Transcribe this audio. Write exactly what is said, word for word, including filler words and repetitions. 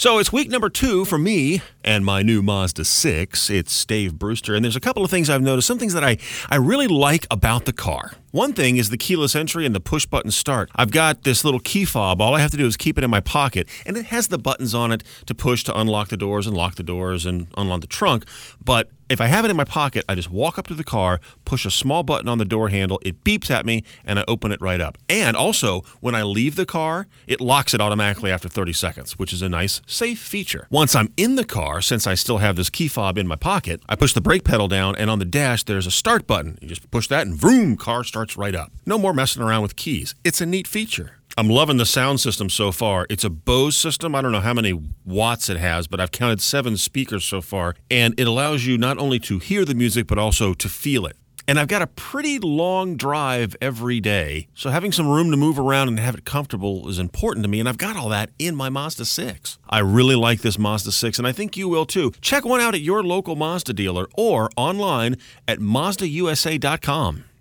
So it's week number two for me and my new Mazda six. It's Dave Brewster, and there's a couple of things I've noticed, some things that I, I really like about the car. One thing is the keyless entry and the push-button start. I've got this little key fob. All I have to do is keep it in my pocket, and it has the buttons on it to push to unlock the doors and lock the doors and unlock the trunk. But if I have it in my pocket, I just walk up to the car, push a small button on the door handle, it beeps at me, and I open it right up. And also, when I leave the car, it locks it automatically after thirty seconds, which is a nice, safe feature. Once I'm in the car, since I still have this key fob in my pocket, I push the brake pedal down, and on the dash, there's a start button. You just push that, and vroom, car starts right up. No more messing around with keys. It's a neat feature. I'm loving the sound system so far. It's a Bose system. I don't know how many watts it has, but I've counted seven speakers so far, and it allows you not only to hear the music, but also to feel it. And I've got a pretty long drive every day, so having some room to move around and have it comfortable is important to me, and I've got all that in my Mazda six. I really like this Mazda six, and I think you will too. Check one out at your local Mazda dealer or online at Mazda U S A dot com.